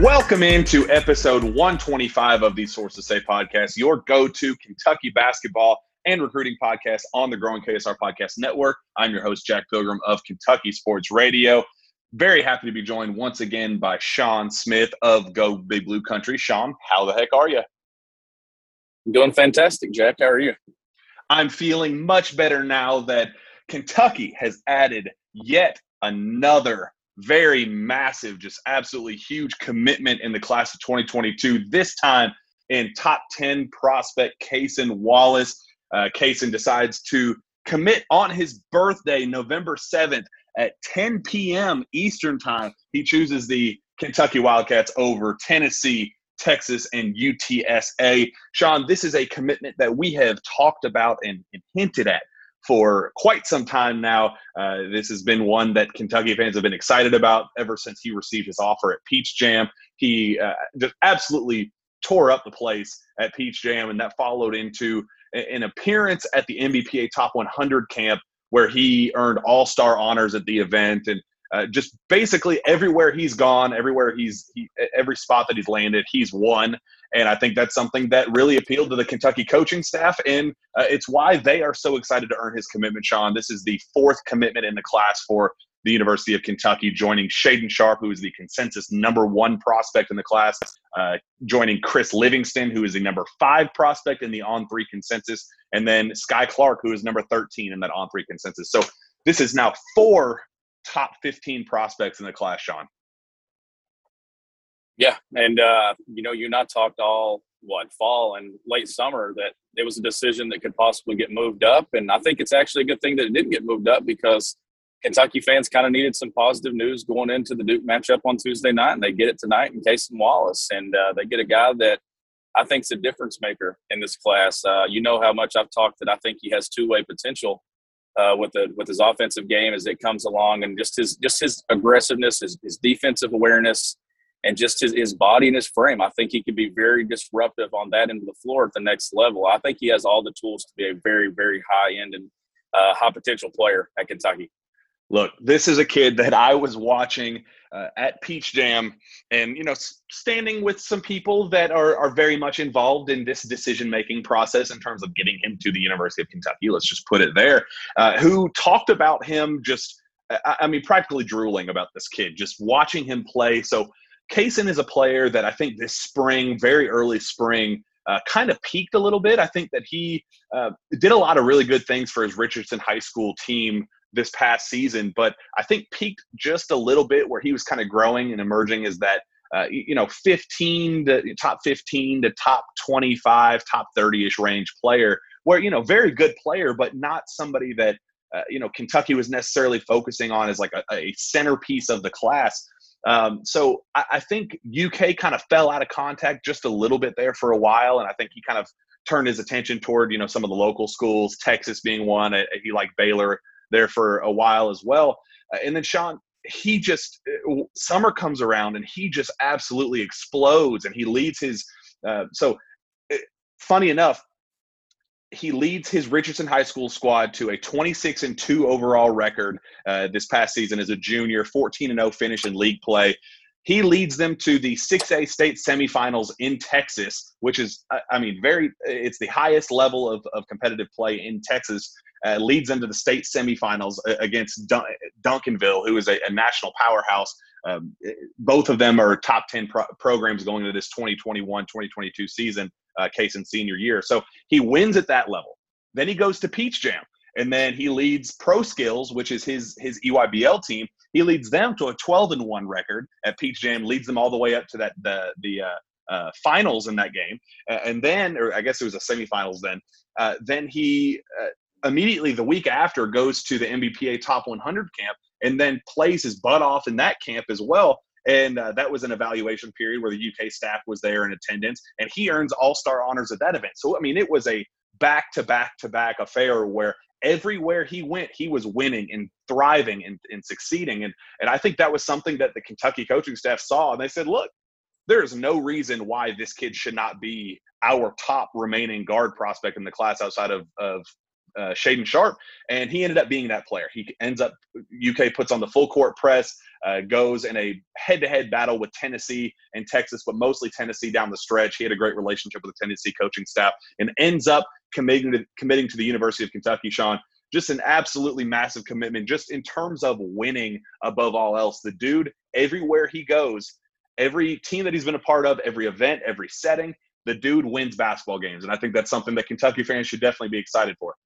Welcome into episode 125 of the Sources Say podcast, your go-to Kentucky basketball and recruiting podcast on the growing KSR Podcast Network. I'm your host, Jack Pilgrim of Kentucky Sports Radio. Very happy to be joined once again by Sean Smith of Go Big Blue Country. Sean, how the heck are you? I'm doing fantastic, Jack. How are you? I'm feeling much better now that Kentucky has added yet another very massive, just absolutely huge commitment in the class of 2022, this time in top 10 prospect Cason Wallace. Cason decides to commit on his birthday, November 7th at 10 p.m. Eastern time. He chooses the Kentucky Wildcats over Tennessee, Texas, and UTSA. Sean, this is a commitment that we have talked about and hinted at for quite some time now. This has been one that Kentucky fans have been excited about ever since he received his offer at Peach Jam. He just absolutely tore up the place at Peach Jam, and that followed into an appearance at the NBPA Top 100 camp where he earned all-star honors at the event. And just basically everywhere he's gone, every spot that he's landed, he's won. And I think that's something that really appealed to the Kentucky coaching staff, and it's why they are so excited to earn his commitment, Sean. This is the fourth commitment in the class for the University of Kentucky, joining Shaedon Sharpe, who is the consensus number 1 prospect in the class, joining Chris Livingston, who is the number 5 prospect in the On3 consensus, and then Sky Clark, who is number 13 in that On3 consensus. So this is now 4 top 15 prospects in the class, Sean. Yeah, and you and I talked all fall and late summer that it was a decision that could possibly get moved up, and I think it's actually a good thing that it didn't get moved up because Kentucky fans kind of needed some positive news going into the Duke matchup on Tuesday night, and they get it tonight in Cason Wallace, and they get a guy that I think is a difference maker in this class. You know how much I've talked that I think he has two-way potential with his offensive game as it comes along, and just his aggressiveness, his defensive awareness, and just his body and his frame. I think he could be very disruptive on that end of the floor at the next level. I think he has all the tools to be a very, very high-end and high potential player at Kentucky. Look, this is a kid that I was watching at Peach Jam and, standing with some people that are very much involved in this decision-making process in terms of getting him to the University of Kentucky, let's just put it there, who talked about him practically drooling about this kid, just watching him play. So Cason is a player that I think this spring, very early spring, kind of peaked a little bit. I think that he did a lot of really good things for his Richardson High School team this past season, but I think peaked just a little bit where he was kind of growing and emerging as that, 15 to top 15 to top 25, top 30-ish range player where, very good player, but not somebody that, Kentucky was necessarily focusing on as like a centerpiece of the class. So I think UK kind of fell out of contact just a little bit there for a while, and I think he kind of turned his attention toward, some of the local schools, Texas being one. He liked Baylor there for a while as well. And then Sean, summer comes around and he just absolutely explodes, and he leads his funny enough, he leads his Richardson High School squad to a 26-2 overall record this past season as a junior, 14-0 finish in league play. He leads them to the 6A state semifinals in Texas, which is, it's the highest level of competitive play in Texas. Leads them to the state semifinals against Duncanville, who is a national powerhouse. Both of them are top 10 programs going into this 2021-2022 season, Cason's senior year. So he wins at that level. Then he goes to Peach Jam, and then he leads Pro Skills, which is his EYBL team. He leads them to a 12-1 record at Peach Jam, leads them all the way up to the finals in that game. And then, or I guess it was a semifinals then. Then he immediately the week after goes to the NBPA Top 100 camp and then plays his butt off in that camp as well. And that was an evaluation period where the UK staff was there in attendance, and he earns all-star honors at that event. So, it was a back-to-back-to-back affair where everywhere he went, he was winning and thriving and succeeding. And I think that was something that the Kentucky coaching staff saw, and they said, look, there's no reason why this kid should not be our top remaining guard prospect in the class outside of Shaden Sharp, and he ended up being that player. He ends up UK puts on the full court press, goes in a head-to-head battle with Tennessee and Texas, but mostly Tennessee down the stretch. He had a great relationship with the Tennessee coaching staff and ends up committing to the University of Kentucky. Sean, just an absolutely massive commitment, just in terms of winning above all else. The dude, everywhere he goes, every team that he's been a part of, every event, every setting, the dude wins basketball games. And I think that's something that Kentucky fans should definitely be excited for.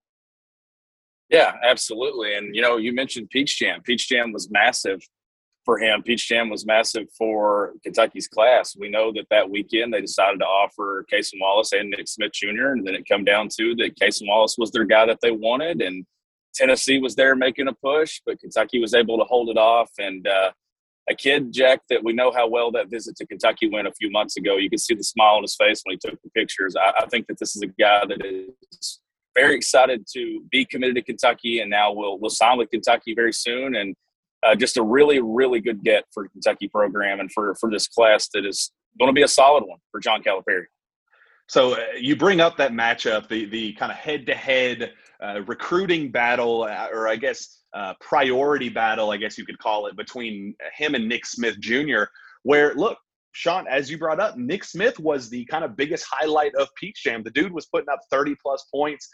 Yeah, absolutely. And, you mentioned Peach Jam. Peach Jam was massive for him. Peach Jam was massive for Kentucky's class. We know that weekend they decided to offer Cason Wallace and Nick Smith Jr., and then it come down to that Cason Wallace was their guy that they wanted, and Tennessee was there making a push, but Kentucky was able to hold it off. And a kid, Jack, that we know how well that visit to Kentucky went a few months ago. You could see the smile on his face when he took the pictures. I think that this is a guy that is very excited to be committed to Kentucky, and now we'll sign with Kentucky very soon. And just a really, really good get for the Kentucky program and for this class that is going to be a solid one for John Calipari. So you bring up that matchup, the kind of head-to-head recruiting battle, or I guess priority battle, I guess you could call it, between him and Nick Smith Jr., where, look, Sean, as you brought up, Nick Smith was the kind of biggest highlight of Peach Jam. The dude was putting up 30-plus points,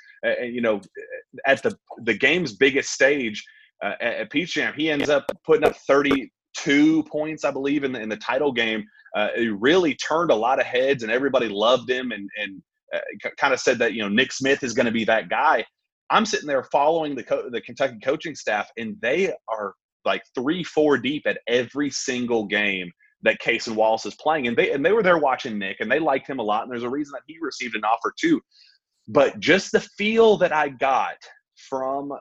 at the game's biggest stage at Peach Jam. He ends up putting up 32 points, I believe, in the title game. He really turned a lot of heads, and everybody loved him and kind of said that, Nick Smith is going to be that guy. I'm sitting there following the Kentucky coaching staff, and they are like 3-4 deep at every single game that Cason Wallace is playing. And they were there watching Nick, and they liked him a lot. And there's a reason that he received an offer too. But just the feel that I got from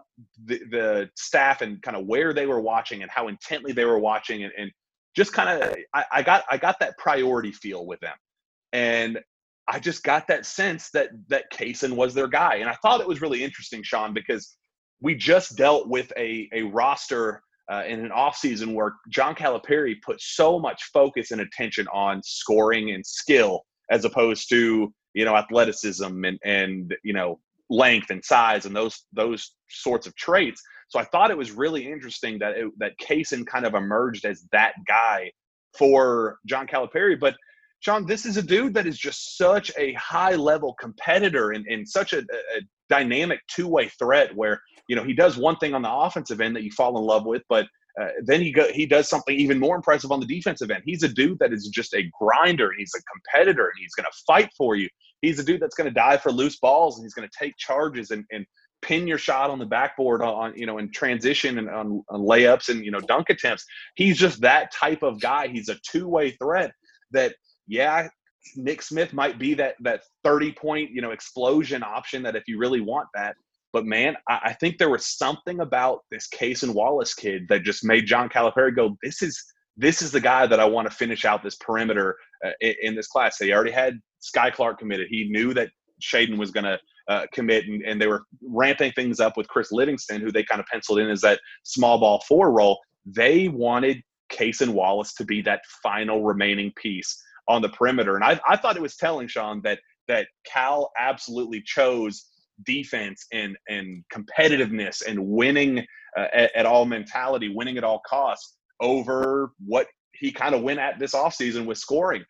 the staff and kind of where they were watching and how intently they were watching, and just kind of, I got that priority feel with them. And I just got that sense that Cason was their guy. And I thought it was really interesting, Sean, because we just dealt with a roster in an offseason where John Calipari put so much focus and attention on scoring and skill, as opposed to, athleticism and length and size and those sorts of traits. So I thought it was really interesting that Cason kind of emerged as that guy for John Calipari. But Sean, this is a dude that is just such a high-level competitor and such a dynamic two-way threat where, he does one thing on the offensive end that you fall in love with, but then he does something even more impressive on the defensive end. He's a dude that is just a grinder, and he's a competitor, and he's going to fight for you. He's a dude that's going to dive for loose balls, and he's going to take charges and pin your shot on the backboard on in transition and on layups and, dunk attempts. He's just that type of guy. He's a two-way threat that, yeah, Nick Smith might be that 30-point, explosion option that if you really want that. But, man, I think there was something about this Cason Wallace kid that just made John Calipari go, this is the guy that I want to finish out this perimeter in this class. They already had Sky Clark committed. He knew that Shaden was going to commit, and they were ramping things up with Chris Livingston, who they kind of penciled in as that small ball 4 role. They wanted Cason Wallace to be that final remaining piece on the perimeter. And I thought it was telling, Sean, that Cal absolutely chose defense and competitiveness and winning at all mentality, winning at all costs, over what he kind of went at this offseason with scoring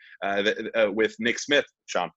with Nick Smith, Sean.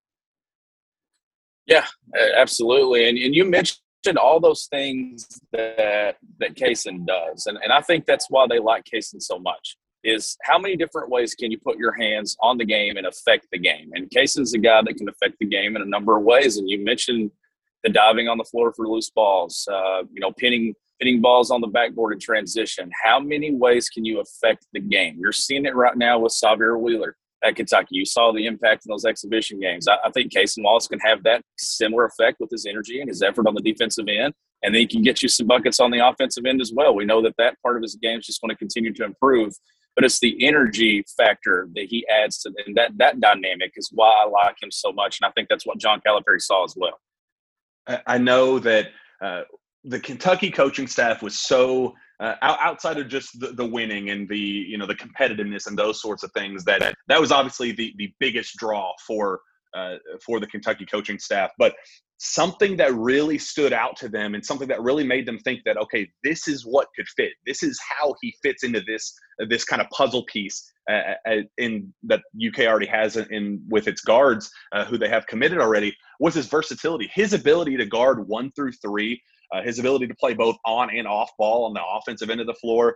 Yeah, absolutely. And you mentioned all those things that Cason does. And I think that's why they like Cason so much, is how many different ways can you put your hands on the game and affect the game? And Cason's a guy that can affect the game in a number of ways. And you mentioned the diving on the floor for loose balls, pinning balls on the backboard in transition. How many ways can you affect the game? You're seeing it right now with Sahvir Wheeler at Kentucky. You saw the impact in those exhibition games. I think Cason Wallace can have that similar effect with his energy and his effort on the defensive end, and then he can get you some buckets on the offensive end as well. We know that part of his game is just going to continue to improve, but it's the energy factor that he adds to and that dynamic is why I like him so much, and I think that's what John Calipari saw as well. I know that the Kentucky coaching staff was so outside of just the winning and the the competitiveness and those sorts of things, that was obviously the biggest draw for the Kentucky coaching staff. But something that really stood out to them and something that really made them think that, okay, this is what could fit. This is how he fits into this kind of puzzle piece in that UK already has in with its guards who they have committed already, was his versatility, his ability to guard 1 through 3, his ability to play both on and off ball on the offensive end of the floor.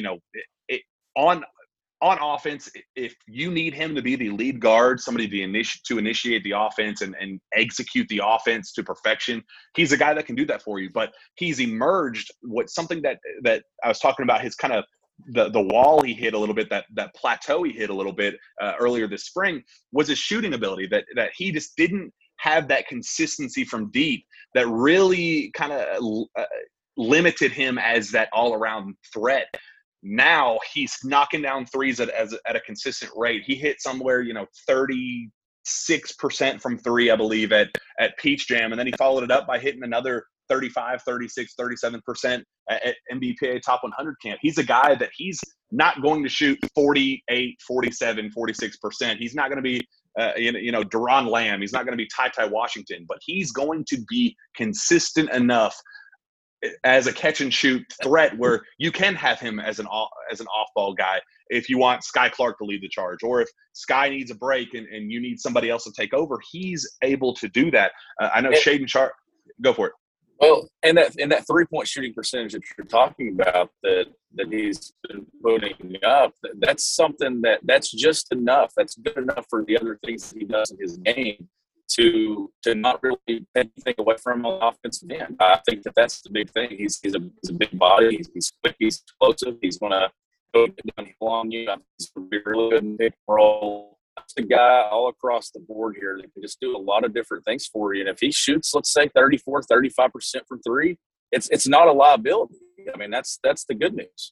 On offense, if you need him to be the lead guard, somebody to initiate the offense and execute the offense to perfection, he's a guy that can do that for you. But he's emerged something that I was talking about, his kind of the wall he hit a little bit, that plateau he hit a little bit earlier this spring, was his shooting ability, that he just didn't have that consistency from deep that really kind of limited him as that all-around threat. Now he's knocking down threes at a consistent rate. He hit somewhere, 36% from 3, I believe, at Peach Jam. And then he followed it up by hitting another 35, 36, 37% at NBPA Top 100 camp. He's a guy that he's not going to shoot 48, 47, 46%. He's not going to be, Deron Lamb. He's not going to be Ty Washington, but he's going to be consistent enough as a catch and shoot threat where you can have him as an off ball guy if you want Sky Clark to lead the charge, or if Sky needs a break and you need somebody else to take over, he's able to do that. I know Shaedon Sharpe, go for it. Well, and that 3-point shooting percentage that you're talking about that he's been putting up, that's something that's just enough. That's good enough for the other things that he does in his game to not really take anything away from him on the offensive end. I think that's the big thing. He's a big body. He's quick. He's explosive. He's going to go downhill on you. I think he's going to be really good in pick and roll. That's the guy all across the board here that can just do a lot of different things for you. And if he shoots, let's say 34, 35% from 3, it's not a liability. I mean, that's the good news.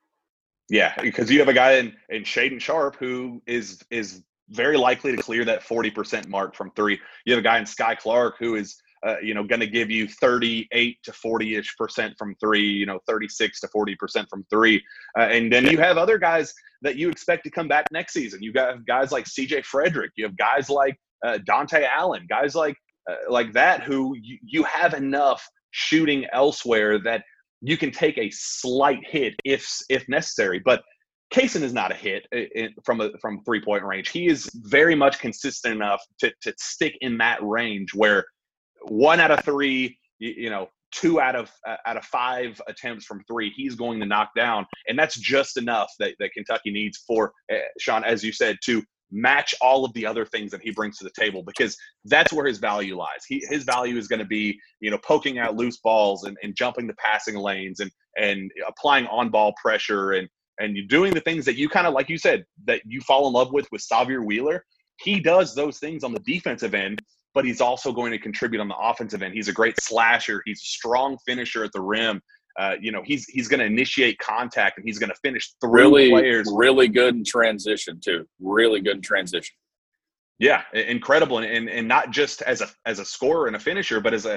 Yeah, because you have a guy in Shaedon Sharpe who is very likely to clear that 40% mark from 3. You have a guy in Sky Clark who is, going to give you 38 to 40-ish% from 3, 36 to 40% from 3. And then you have other guys that you expect to come back next season. You got guys like CJ Frederick. You have guys like Dante Allen, guys like that who you have enough shooting elsewhere that you can take a slight hit if necessary. But Cason is not a hit from 3-point range. He is very much consistent enough to stick in that range where 1 out of 3, 2 out of 5 attempts from 3, he's going to knock down. And that's just enough that Kentucky needs for, Sean, as you said, to match all of the other things that he brings to the table, because that's where his value lies. His value is going to be, poking out loose balls and jumping the passing lanes and applying on-ball pressure and you're doing the things that you kind of, like you said, that you fall in love with Sahvir Wheeler. He does those things on the defensive end, but he's also going to contribute on the offensive end. He's a great slasher. He's a strong finisher at the rim. He's going to initiate contact, and he's going to finish through players. Really good in transition too. Really good in transition. Yeah, incredible, and not just as a scorer and a finisher, but as a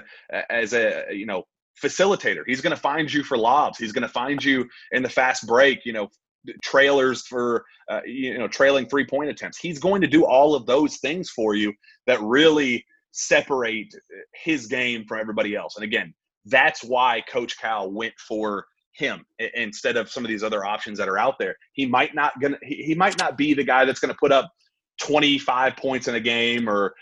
facilitator. He's going to find you for lobs. He's going to find you in the fast break, trailers for, trailing 3-point attempts. He's going to do all of those things for you that really separate his game from everybody else. And again, that's why Coach Cal went for him instead of some of these other options that are out there. He might not be the guy that's going to put up 25 points in a game or,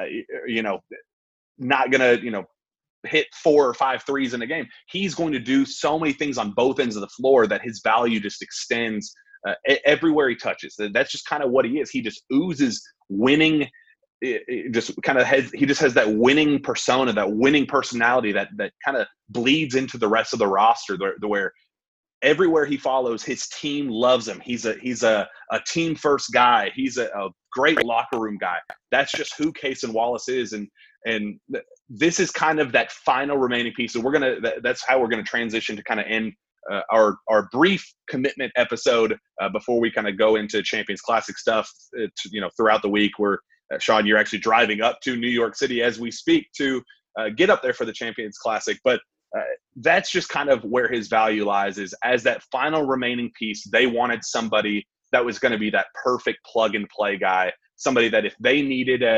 not going to, hit 4 or 5 threes in a game. He's going to do so many things on both ends of the floor that his value just extends everywhere he touches. That's just kind of what he is. He just oozes winning. He just has that winning persona, that winning personality that kind of bleeds into the rest of the roster, where everywhere he follows, his team loves him. He's a team first guy. He's a great locker room guy. That's just who Cason Wallace is. And this is kind of that final remaining piece. So that's how we're going to transition to kind of end our brief commitment episode before we kind of go into Champions Classic stuff, throughout the week, where Sean, you're actually driving up to New York City as we speak to get up there for the Champions Classic. But that's just kind of where his value lies, is as that final remaining piece. They wanted somebody that was going to be that perfect plug and play guy, somebody that if they needed a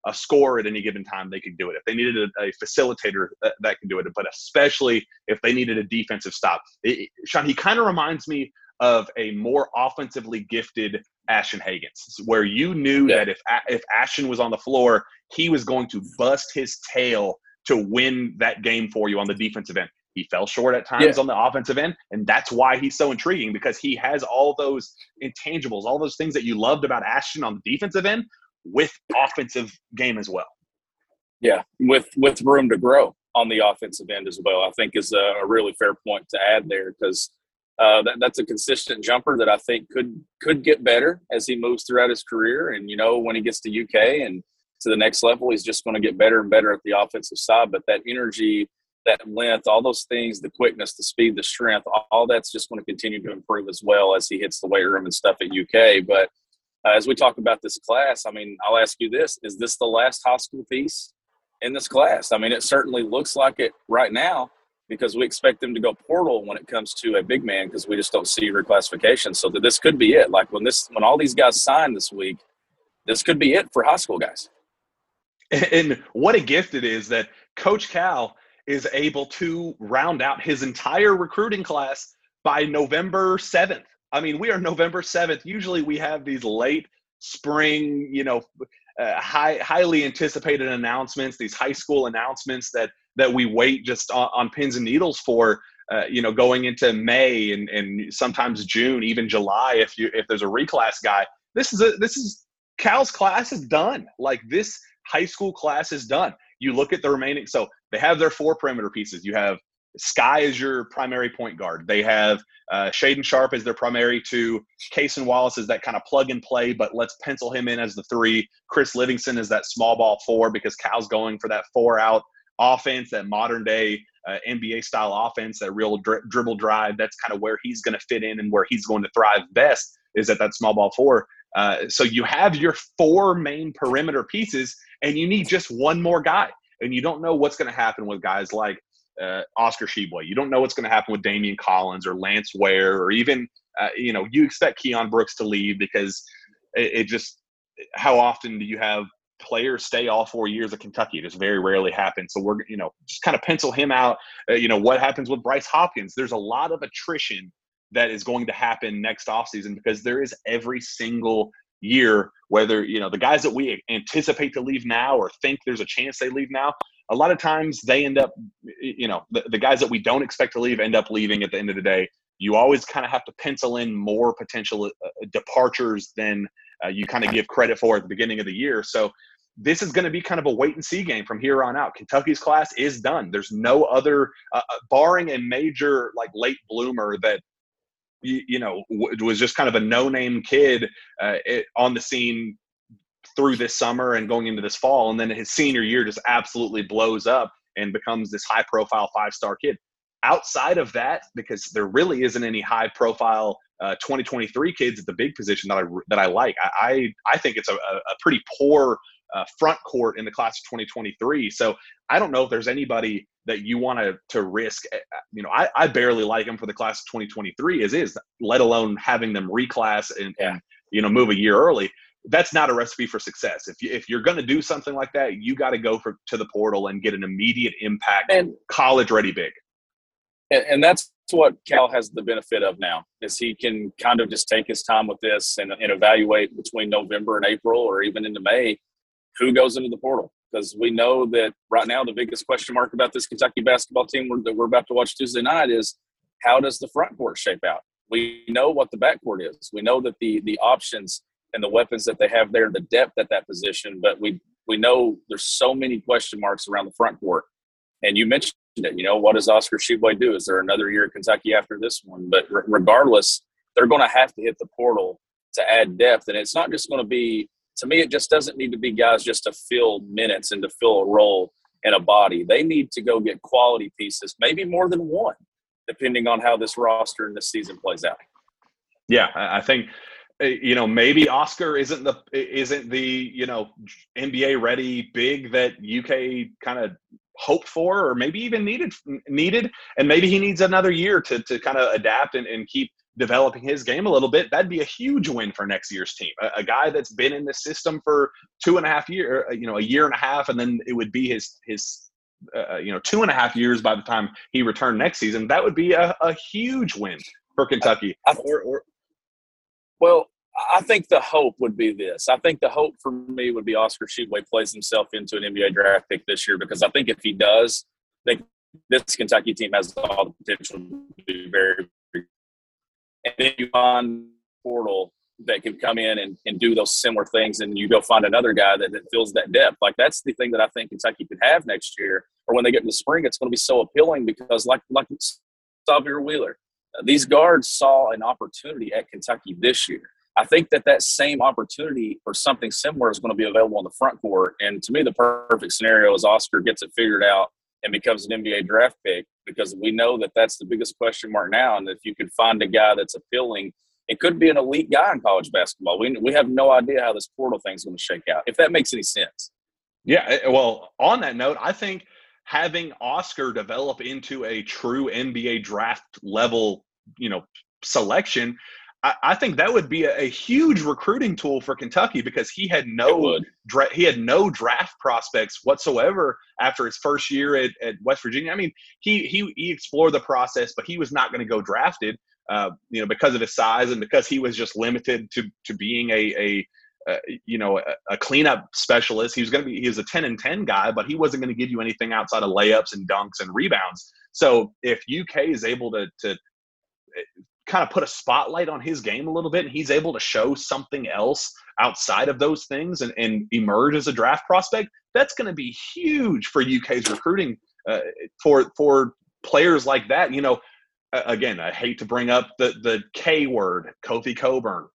a scorer at any given time, they could do it. If they needed a facilitator, that can do it. But especially if they needed a defensive stop. Sean, he kind of reminds me of a more offensively gifted Ashton Hagans, where you knew that if Ashton was on the floor, he was going to bust his tail to win that game for you on the defensive end. He fell short at times on the offensive end, and that's why he's so intriguing, because he has all those intangibles, all those things that you loved about Ashton on the defensive end with offensive game as well. Yeah, with room to grow on the offensive end as well, I think is a really fair point to add there, because that's a consistent jumper that I think could get better as he moves throughout his career. And, when he gets to UK and to the next level, he's just going to get better and better at the offensive side. But that energy, that length, all those things, the quickness, the speed, the strength, all that's just going to continue to improve as well as he hits the weight room and stuff at UK. But as we talk about this class, I mean, I'll ask you this. Is this the last high school piece in this class? I mean, it certainly looks like it right now, because we expect them to go portal when it comes to a big man, because we just don't see reclassification. So that this could be it. Like when all these guys sign this week, this could be it for high school guys. And what a gift it is that Coach Cal is able to round out his entire recruiting class by November 7th. I mean, we are November 7th. Usually we have these late spring, highly anticipated announcements, these high school announcements that we wait just on pins and needles for, going into May and sometimes June, even July, if there's a reclass guy. This is Cal's class is done. Like, this high school class is done. You look at the remaining, so they have their 4 perimeter pieces. You have Sky as your primary point guard. They have Shaden Sharp as their primary 2. Cason Wallace is that kind of plug and play, but let's pencil him in as the 3. Chris Livingston is that small ball 4, because Cal's going for that 4-out offense, that modern day NBA style offense, that real dribble drive. That's kind of where he's going to fit in and where he's going to thrive best, is at that small ball 4. So you have your 4 main perimeter pieces, and you need just one more guy. And you don't know what's going to happen with guys like Oscar Sheboy. You don't know what's going to happen with Damian Collins or Lance Ware, or even, you expect Keon Brooks to leave, because it just, how often do you have players stay all 4 years at Kentucky? It just very rarely happens. So we're, just kind of pencil him out. What happens with Bryce Hopkins? There's a lot of attrition that is going to happen next offseason, because there is every single year, whether, the guys that we anticipate to leave now or think there's a chance they leave now, a lot of times they end up, the guys that we don't expect to leave end up leaving at the end of the day. You always kind of have to pencil in more potential departures than you kind of give credit for at the beginning of the year. So this is going to be kind of a wait and see game from here on out. Kentucky's class is done. There's no other, barring a major late bloomer that, was just kind of a no-name kid on the scene through this summer and going into this fall. And then his senior year just absolutely blows up and becomes this high-profile 5-star kid. Outside of that, because there really isn't any high-profile 2023 kids at the big position that I like. I think it's a pretty poor front court in the class of 2023. So I don't know if there's anybody that you want to risk. I barely like them for the class of 2023 as is, let alone having them reclass and move a year early. That's not a recipe for success. If you're going to do something like that, you got to go to the portal and get an immediate impact, and college ready big. And that's what Cal has the benefit of now, is he can kind of just take his time with this and evaluate between November and April, or even into May, who goes into the portal. Because we know that right now the biggest question mark about this Kentucky basketball team that we're about to watch Tuesday night is, how does the front court shape out? We know what the backcourt is. We know that the options and the weapons that they have there, the depth at that position, but we know there's so many question marks around the front court. And you mentioned it, what does Oscar Sheboy do? Is there another year at Kentucky after this one? But regardless, they're going to have to hit the portal to add depth. And it's not just going to be, to me, it just doesn't need to be guys just to fill minutes and to fill a role in a body. They need to go get quality pieces, maybe more than one, depending on how this roster and this season plays out. Yeah, I think, maybe Oscar isn't the NBA ready big that UK kind of hoped for, or maybe even needed, and maybe he needs another year to kind of adapt and keep developing his game a little bit, that'd be a huge win for next year's team. A guy that's been in the system for 2.5 years, a year and a half, and then it would be his 2.5 years by the time he returned next season. That would be a huge win for Kentucky. Well, I think the hope would be this. I think the hope for me would be Oscar Tshiebwe plays himself into an NBA draft pick this year, because I think if he does, I think this Kentucky team has all the potential to be very, very – and then you find portal that can come in and do those similar things, and you go find another guy that fills that depth. Like, that's the thing that I think Kentucky could have next year, or when they get in the spring, it's going to be so appealing because like Xavier Wheeler, these guards saw an opportunity at Kentucky this year. I think that same opportunity or something similar is going to be available on the front court. And to me, the perfect scenario is Oscar gets it figured out and becomes an NBA draft pick, because we know that that's the biggest question mark now. And if you could find a guy that's appealing, it could be an elite guy in college basketball. We have no idea how this portal thing is going to shake out, if that makes any sense. Yeah, well, on that note, I think having Oscar develop into a true NBA draft level, selection, I think that would be a huge recruiting tool for Kentucky, because he had no draft prospects whatsoever after his first year at West Virginia. I mean, he explored the process, but he was not going to go drafted, because of his size and because he was just limited to being a cleanup specialist. He was a 10-and-10 guy, but he wasn't going to give you anything outside of layups and dunks and rebounds. So if UK is able to kind of put a spotlight on his game a little bit, and he's able to show something else outside of those things and emerge as a draft prospect, that's going to be huge for UK's recruiting for players like that. Again, I hate to bring up the K word, Kofi Cockburn,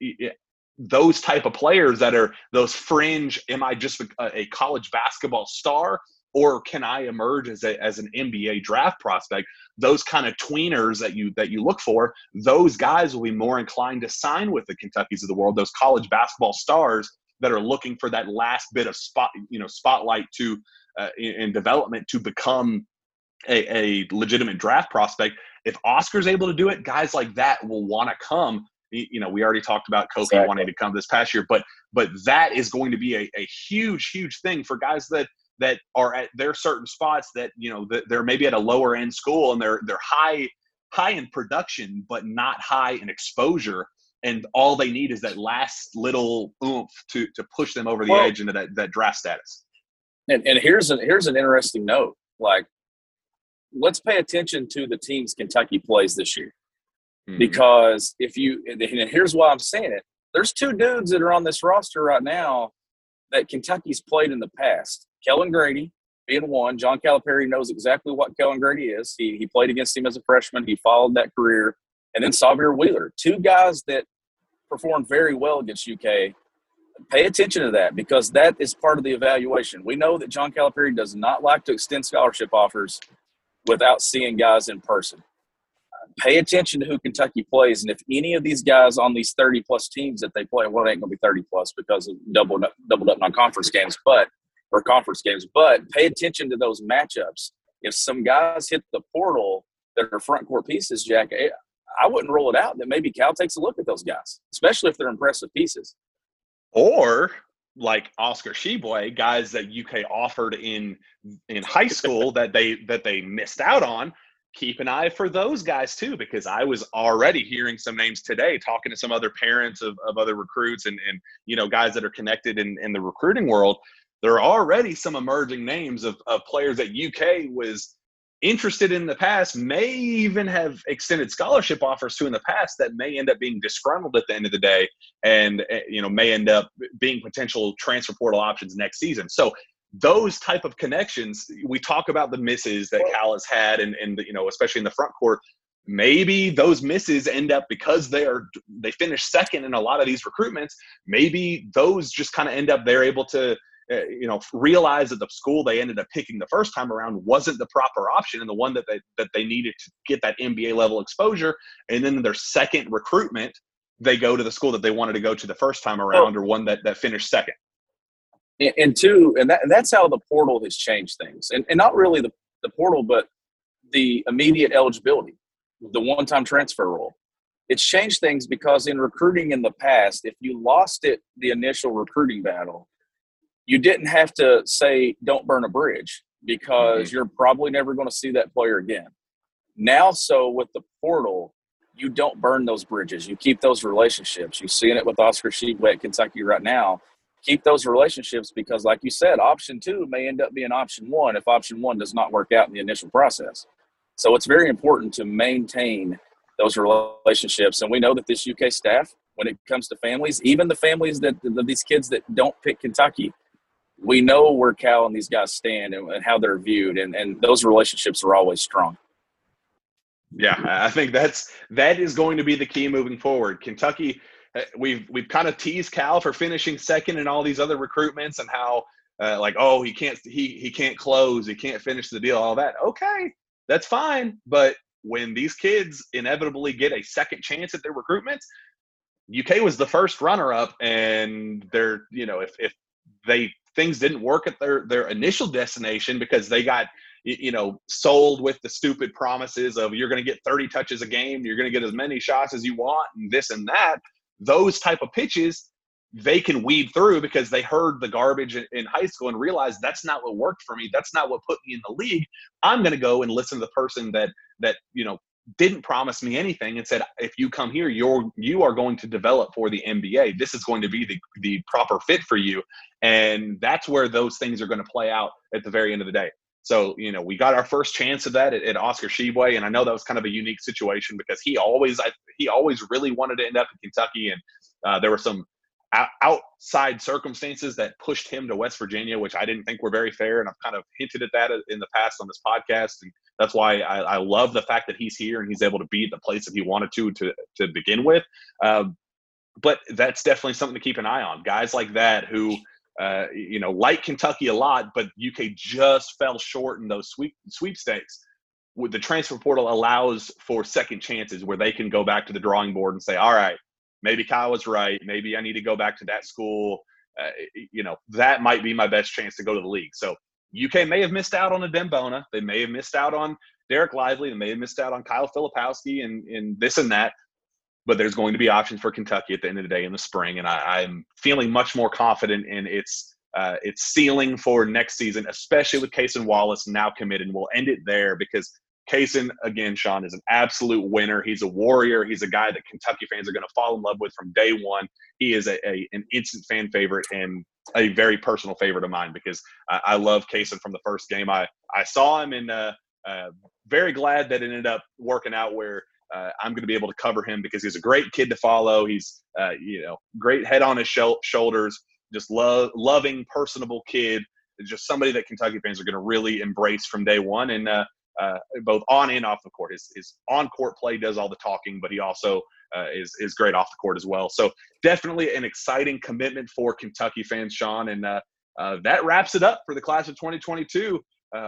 those type of players that are those fringe, am I just a college basketball star, or can I emerge as an NBA draft prospect? Those kind of tweeners that you look for, those guys will be more inclined to sign with the Kentuckys of the world, those college basketball stars that are looking for that last bit of spotlight to in development to become a legitimate draft prospect. If Oscar's able to do it, guys like that will want to come. We already talked about Kofi wanting to come this past year, but that is going to be a huge, huge thing for guys that are at their certain spots that, they're maybe at a lower end school and they're high in production, but not high in exposure. And all they need is that last little oomph to push them over the edge into that draft status. And here's an interesting note. Like, let's pay attention to the teams Kentucky plays this year. Mm-hmm. Because and here's why I'm saying it. There's two dudes that are on this roster right now that Kentucky's played in the past. Kellen Grady being one. John Calipari knows exactly what Kellen Grady is. He played against him as a freshman. He followed that career. And then Xavier Wheeler, two guys that performed very well against UK. Pay attention to that, because that is part of the evaluation. We know that John Calipari does not like to extend scholarship offers without seeing guys in person. Pay attention to who Kentucky plays, and if any of these guys on these 30-plus teams that they play, well, it ain't going to be 30-plus because of doubled up non-conference games, but pay attention to those matchups. If some guys hit the portal that are front court pieces, Jack, I wouldn't rule it out that maybe Cal takes a look at those guys, especially if they're impressive pieces. Or like Oscar Tshiebwe, guys that UK offered in high school that they missed out on. Keep an eye for those guys too, because I was already hearing some names today, talking to some other parents of other recruits and guys that are connected in the recruiting world. There are already some emerging names of players that UK was interested in the past, may even have extended scholarship offers to in the past, that may end up being disgruntled at the end of the day and may end up being potential transfer portal options next season. So those type of connections, we talk about the misses that Cal has had and especially in the front court. Maybe those misses end up, because they finish second in a lot of these recruitments, maybe those just kind of end up, they're able to realize that the school they ended up picking the first time around wasn't the proper option and the one that they needed to get that NBA level exposure. And then in their second recruitment, they go to the school that they wanted to go to the first time around, or one that finished second. And that's how the portal has changed things. And not really the portal, but the immediate eligibility, the one-time transfer rule. It's changed things because in recruiting in the past, if you lost the initial recruiting battle, you didn't have to say, don't burn a bridge, because you're probably never going to see that player again. Now, so with the portal, you don't burn those bridges. You keep those relationships. You're seeing it with Oscar Tshiebwe at Kentucky right now. Keep those relationships because, like you said, option 2 may end up being option 1 if option 1 does not work out in the initial process. So it's very important to maintain those relationships. And we know that this UK staff, when it comes to families, even the families that these kids that don't pick Kentucky, we know where Cal and these guys stand and how they're viewed. And those relationships are always strong. Yeah, I think that is going to be the key moving forward. Kentucky, we've kind of teased Cal for finishing second in all these other recruitments and how he can't close, he can't finish the deal, all that. Okay, that's fine, but when these kids inevitably get a second chance at their recruitments, UK was the first runner-up, and they're, if things didn't work at their initial destination because they got sold with the stupid promises of you're going to get 30 touches a game, you're going to get as many shots as you want, and this and that, those type of pitches, they can weed through because they heard the garbage in high school and realized that's not what worked for me. That's not what put me in the league. I'm going to go and listen to the person that didn't promise me anything and said, if you come here, you are going to develop for the NBA. This is going to be the proper fit for you. And that's where those things are going to play out at the very end of the day. So, we got our first chance of that at Oscar Tshiebwe, and I know that was kind of a unique situation because he always really wanted to end up in Kentucky, and there were some outside circumstances that pushed him to West Virginia, which I didn't think were very fair, and I've kind of hinted at that in the past on this podcast, and that's why I love the fact that he's here and he's able to be at the place that he wanted to begin with. But that's definitely something to keep an eye on. Guys like that who – like Kentucky a lot, but UK just fell short in those sweepstakes. With the transfer portal allows for second chances where they can go back to the drawing board and say, all right, maybe Kyle was right. Maybe I need to go back to that school. That might be my best chance to go to the league. So UK may have missed out on a Dembona. They may have missed out on Derek Lively. They may have missed out on Kyle Filipowski and this and that. But there's going to be options for Kentucky at the end of the day in the spring, and I'm feeling much more confident in its ceiling for next season, especially with Cason Wallace now committed. And we'll end it there because Cason, again, Sean, is an absolute winner. He's a warrior. He's a guy that Kentucky fans are going to fall in love with from day one. He is an instant fan favorite and a very personal favorite of mine because I love Cason from the first game. I saw him, and very glad that it ended up working out where I'm going to be able to cover him because he's a great kid to follow. He's, great head on his shoulders, just loving, personable kid. Just somebody that Kentucky fans are going to really embrace from day one. And both on and off the court. His on-court play does all the talking, but he also is great off the court as well. So definitely an exciting commitment for Kentucky fans, Sean. And that wraps it up for the class of 2022.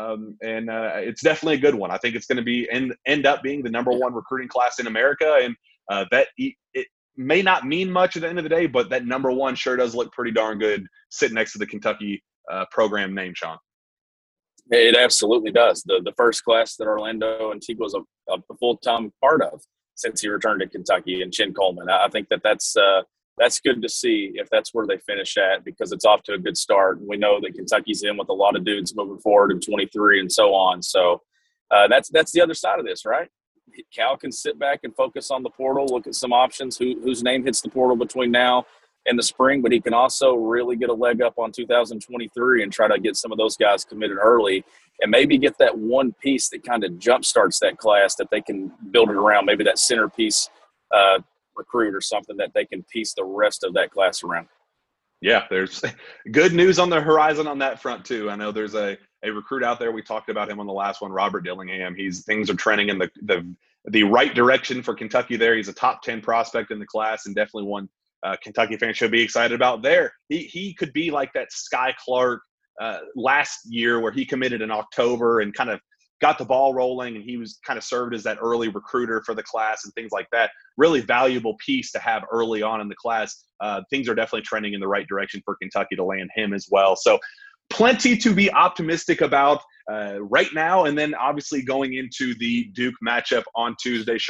It's definitely a good one. I think it's going to end up being the number one recruiting class in America, and that it may not mean much at the end of the day, but that number one sure does look pretty darn good sitting next to the Kentucky program name, Sean. It absolutely does. The first class that Orlando Antigua is a full-time part of since he returned to Kentucky, and Chin Coleman. I think that's good to see if that's where they finish at because it's off to a good start. We know that Kentucky's in with a lot of dudes moving forward in 23 and so on. So that's the other side of this, right? Cal can sit back and focus on the portal, look at some options, whose name hits the portal between now and the spring, but he can also really get a leg up on 2023 and try to get some of those guys committed early and maybe get that one piece that kind of jumpstarts that class that they can build it around, maybe that centerpiece recruit or something that they can piece the rest of that class around. Yeah, there's good news on the horizon on that front too. I know there's a recruit out there. We talked about him on the last one, Robert Dillingham. Things are trending in the right direction for Kentucky there. He's a top 10 prospect in the class and definitely one Kentucky fans should be excited about there. He could be like that Sky Clark last year where he committed in October and kind of got the ball rolling, and he was kind of served as that early recruiter for the class and things like that. Really valuable piece to have early on in the class. Things are definitely trending in the right direction for Kentucky to land him as well. So plenty to be optimistic about right now. And then obviously going into the Duke matchup on Tuesday, Sean,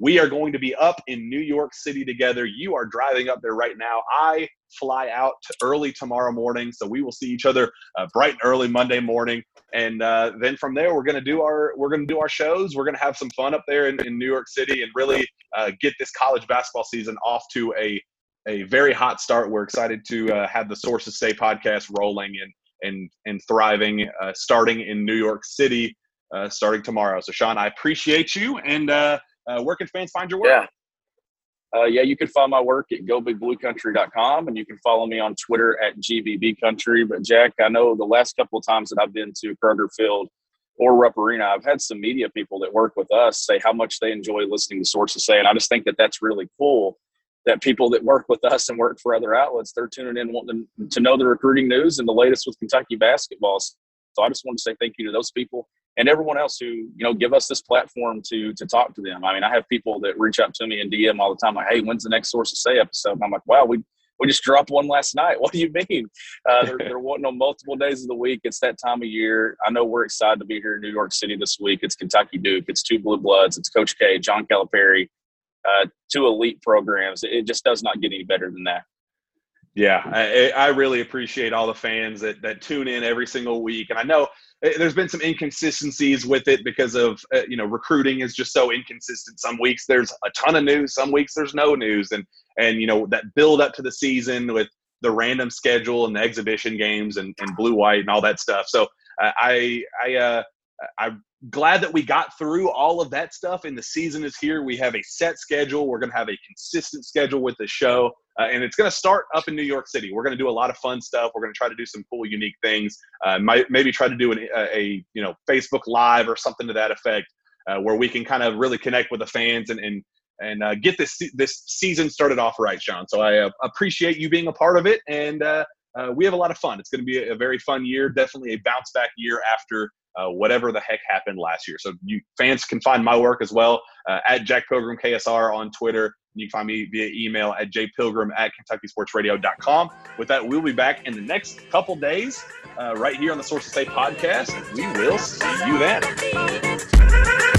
We are going to be up in New York City together. You are driving up there right now. I fly out early tomorrow morning, so we will see each other bright and early Monday morning. And then from there, we're going to do our shows. We're going to have some fun up there in New York City and really get this college basketball season off to a very hot start. We're excited to have the Sources Say podcast rolling and thriving, starting in New York City, starting tomorrow. So, Sean, I appreciate you. And where can fans find your work? You can find my work at gobigbluecountry.com, and you can follow me on Twitter at GBBCountry. But, Jack, I know the last couple of times that I've been to Kroger Field or Rupp Arena, I've had some media people that work with us say how much they enjoy listening to Sources Say, and I just think that that's really cool that people that work with us and work for other outlets, they're tuning in wanting to know the recruiting news and the latest with Kentucky basketball. So I just want to say thank you to those people and everyone else who, give us this platform to talk to them. I mean, I have people that reach out to me in DM all the time, like, hey, when's the next Sources Say episode? And I'm like, wow, we just dropped one last night. What do you mean? They're wanting on multiple days of the week. It's that time of year. I know we're excited to be here in New York City this week. It's Kentucky Duke. It's two blue bloods. It's Coach K, John Calipari, two elite programs. It just does not get any better than that. Yeah, I really appreciate all the fans that tune in every single week. And I know there's been some inconsistencies with it because of, recruiting is just so inconsistent. Some weeks there's a ton of news. Some weeks there's no news. And that build up to the season with the random schedule and the exhibition games and blue-white and all that stuff. So I'm glad that we got through all of that stuff, and the season is here. We have a set schedule. We're going to have a consistent schedule with the show, and it's going to start up in New York City. We're going to do a lot of fun stuff. We're going to try to do some cool, unique things. Maybe try to do a Facebook Live or something to that effect, where we can kind of really connect with the fans and get this season started off right, Sean. So I appreciate you being a part of it, and we have a lot of fun. It's going to be a very fun year, definitely a bounce back year after whatever the heck happened last year. So you fans can find my work as well at Jack Pilgrim KSR on Twitter. You can find me via email at jpilgrim@KentuckySportsRadio.com. With that, we'll be back in the next couple days right here on the Sources Say podcast. We will see you then.